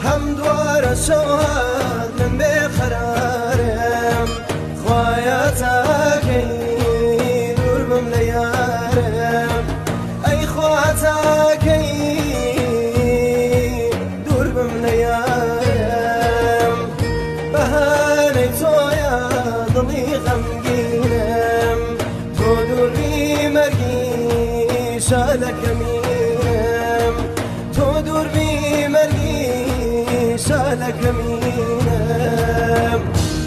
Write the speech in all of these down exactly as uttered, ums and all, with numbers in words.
هەم دوارە شەوات من بێقەرارم خوایە تاکەی دوور بم لە یارم ئەی خوا تاکەی دوور بم لە یارم بەهانەی تۆیە دڵی غەمگینم تۆ دووری مەرگی شالەکەمینم تۆ دووری مەرگی شالەکەمینم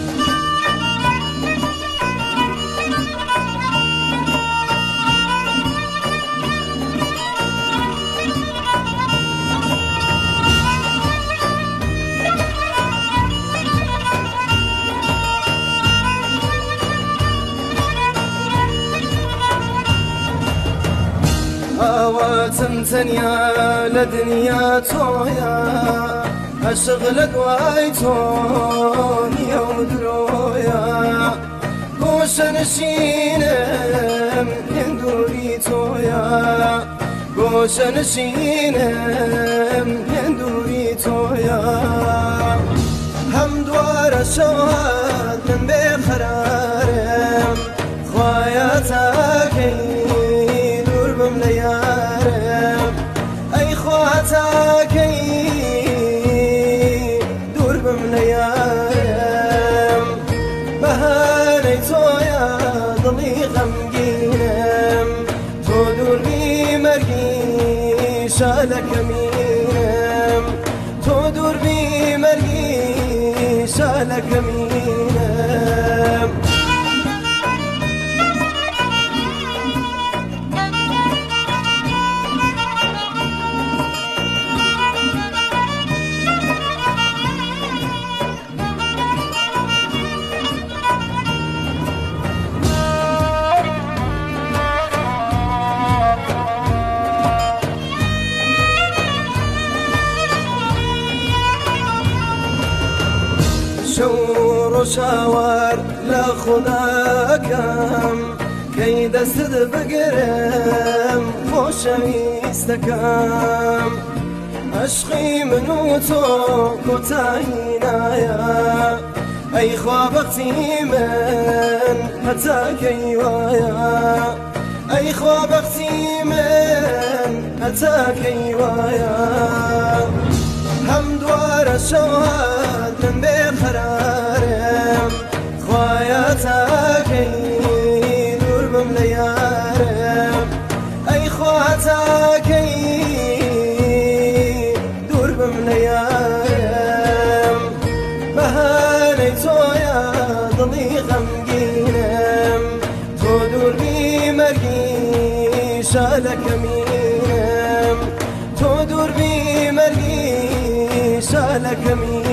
ئاواتم تەنیا لە دنیا تۆیە عەشق لە دوای تۆ نییە و درۆیە گۆشەنشینم هێندووری تۆیە گۆشەنشینم هێندووری تۆیە هەم دوارە شەوات من بێقەرارم خوایە تاکەی دوور بم لە یارم ئەی خوا تاکەی دوور بم لە یارم بەهانەی تۆیە دڵی غەمگینم تۆ دووری مەرگی شالەکەمینم تۆ دووری مەرگی شالەکەمینم شاوار لە خوداکەم کەی دەستت بگرم خۆشەویستەکەم عەشقی من و تۆ کۆتایی نایە ئەی خوا بەختی من هەتاکەی وایە ئەی خوا بەختی من هەتاکەی وایە هەم دوارە شەوات من بێقەرارم خوایە تاکەی دوور بم لە یارم ئەی خوا تاکەی دوور بم لە یارم بەهانەی تۆیە دڵی غەمگینم تۆ دووری مەرگی شالەکەمینم تۆ دووری مەرگی شالەکەمینم